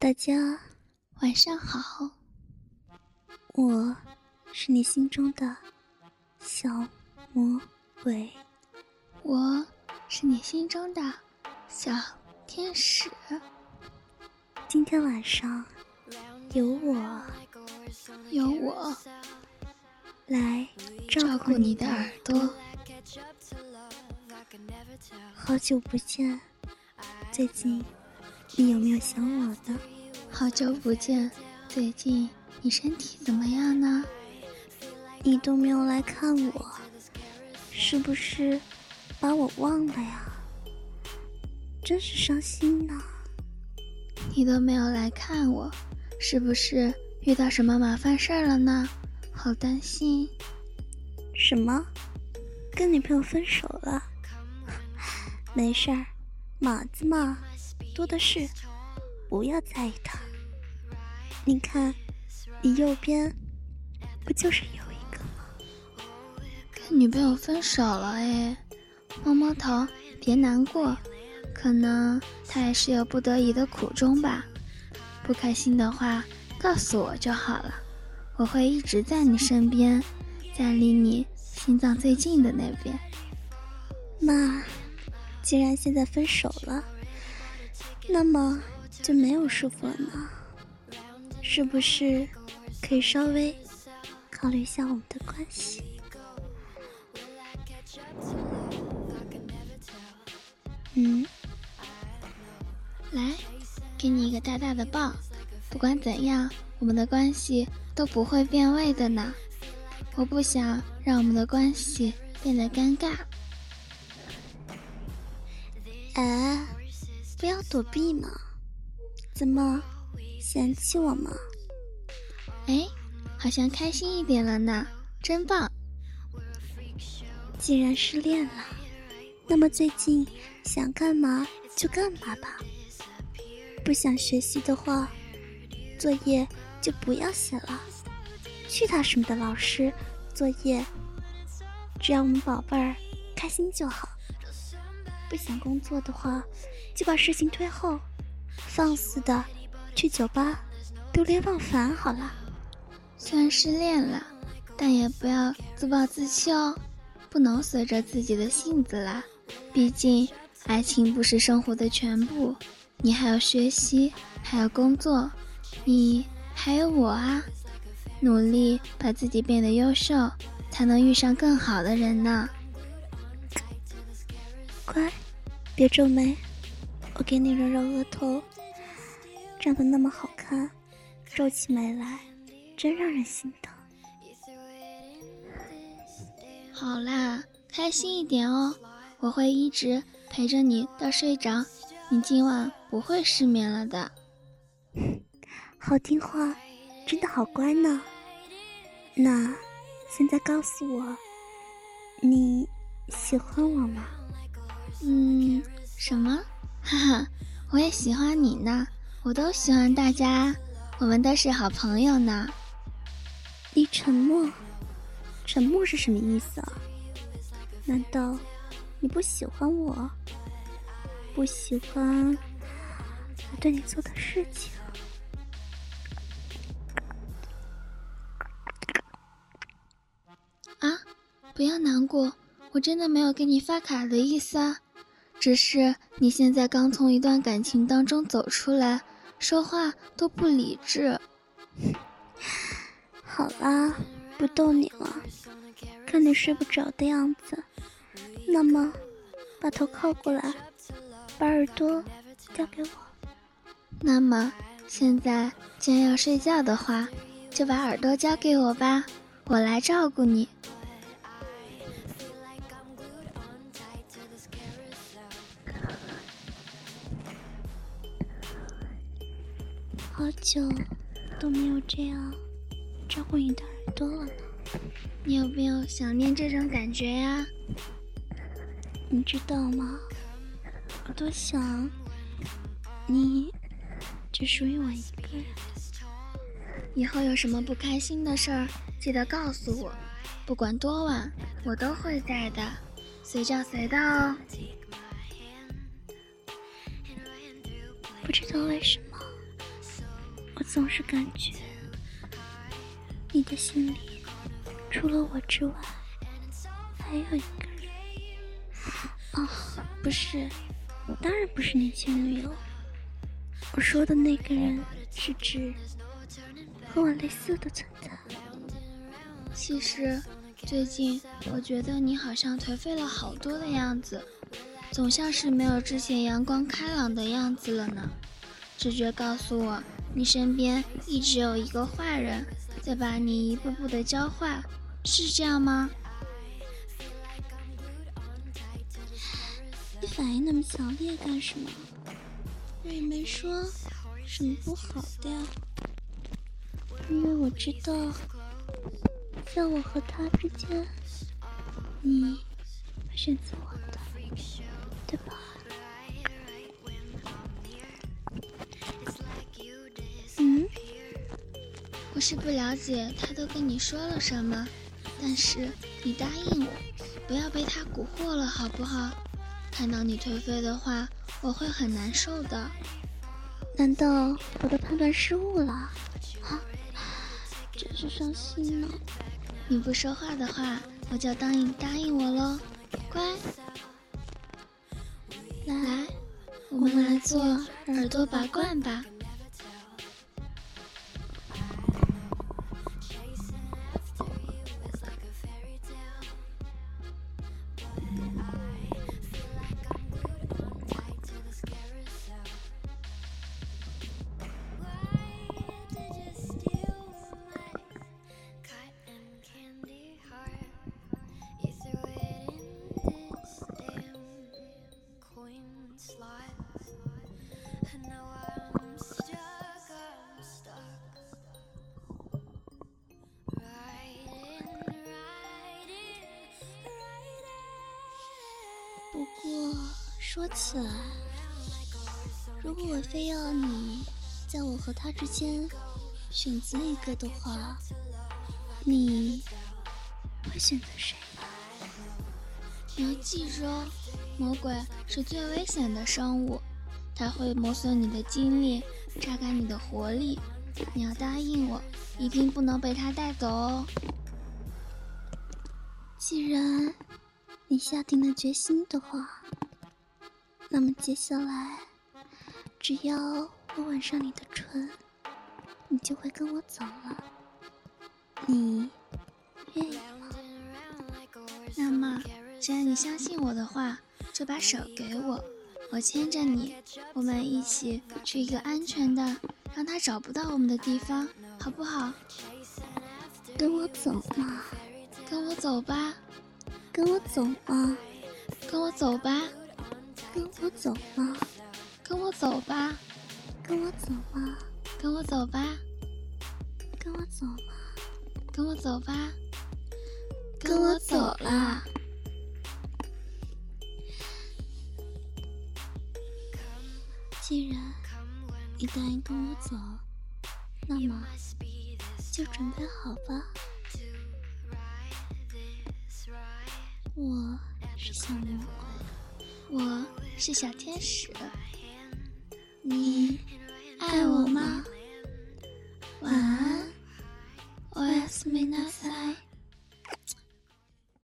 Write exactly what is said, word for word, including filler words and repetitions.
大家晚上好， 我是你心中的小魔鬼， 我是你心中的小天使。 今天晚上有我由我来照照顾顾你的你的耳耳朵。 好久不见，最近你有没有想我呢？ 好久不见，最近你身体怎么样呢？ 你都没有来看我，是不是把我忘了呀？真是伤心呢。 你都没有来看我，是不是遇到什么麻烦事儿了呢？好担心。 什么？跟女朋友分手了？没事儿，马子嘛，多的是，不要在意它。你看，你右边不就是有一个吗？ 跟女朋友分手了哎，摸摸头，别难过，可能他也是有不得已的苦衷吧。不开心的话，告诉我就好了，我会一直在你身边，在离你心脏最近的那边。 那既然现在分手了，那么就没有束缚了呢？是不是可以稍微考虑一下我们的关系？嗯， 来，给你一个大大的抱，不管怎样，我们的关系都不会变味的呢。我不想让我们的关系变得尴尬。 哎，不要躲避嘛，怎么嫌弃我吗？ 哎，好像开心一点了呢，真棒。 既然失恋了，那么最近想干嘛就干嘛吧。不想学习的话，作业就不要写了，去他什么的老师，作业只要我们宝贝儿开心就好。不想工作的话，就把事情推后，放肆的去酒吧流连忘返好了。 虽然失恋了，但也不要自暴自弃哦，不能随着自己的性子啦。毕竟爱情不是生活的全部，你还要学习，还要工作，你还有我啊。努力把自己变得优秀，才能遇上更好的人呢。 乖，别皱眉，我给你揉揉额头，长得那么好看，皱起眉来真让人心疼。 好啦，开心一点哦，我会一直陪着你到睡着，你今晚不会失眠了的。 好听话，真的好乖呢。那现在告诉我，你喜欢我吗？ 嗯，什么？哈哈，我也喜欢你呢，我都喜欢大家，我们都是好朋友呢。 你沉默，沉默是什么意思啊？难道你不喜欢我？不喜欢我对你做的事情？ 啊，不要难过，我真的没有给你发卡的意思啊，只是你现在刚从一段感情当中走出来，说话都不理智。 好啦，不逗你了，看你睡不着的样子，那么把头靠过来，把耳朵交给我。 那么现在既然要睡觉的话，就把耳朵交给我吧，我来照顾你。 好久都没有这样照顾你的耳朵了呢。 你有没有想念这种感觉呀？ 你知道吗？我多想你只属于我一个人。 以后有什么不开心的事儿，记得告诉我，不管多晚，我都会在的，随叫随到哦。 不知道为什么， 总是感觉你的心里除了我之外还有一个人。哦，不是，当然不是你前女友。我说的那个人是指和我类似的存在。 其实最近我觉得你好像颓废了好多的样子，总像是没有之前阳光开朗的样子了呢。直觉告诉我，你身边一直有一个坏人在把你一步步的教坏，是这样吗？ 你反应那么强烈干什么？我也没说什么不好的呀，因为我知道在我和他之间，你会选择我的，对吧？嗯， 我是不了解他都跟你说了什么，但是你答应我，不要被他蛊惑了，好不好？看到你颓废的话，我会很难受的。 难道我的判断失误了？啊，真是伤心呢。 你不说话的话，我就当你答应我咯，乖。 来， 来，我们来做耳朵拔罐吧。 不过说起来，如果我非要你在我和他之间选择一个的话，你会选择谁呢？ 你要记住哦，魔鬼是最危险的生物，它会磨损你的精力，榨干你的活力。你要答应我，一定不能被他带走哦。 既然你下定了决心的话，那么接下来只要我吻上你的唇，你就会跟我走了。你愿意吗？ 那么只要你相信我的话，就把手给我，我牵着你，我们一起去一个安全的让他找不到我们的地方，好不好？ 跟我走嘛， 跟我走吧， 跟我走嘛， 跟我走吧， 跟我走嘛， 跟我走吧， 跟我走嘛， 跟我走吧， 跟我走嘛， 跟我走吧， 跟我走啦！既然你答应跟我走，那么就准备好吧。我是小魔鬼， 我是小天使， 你爱我吗？晚安， おやすみなさい。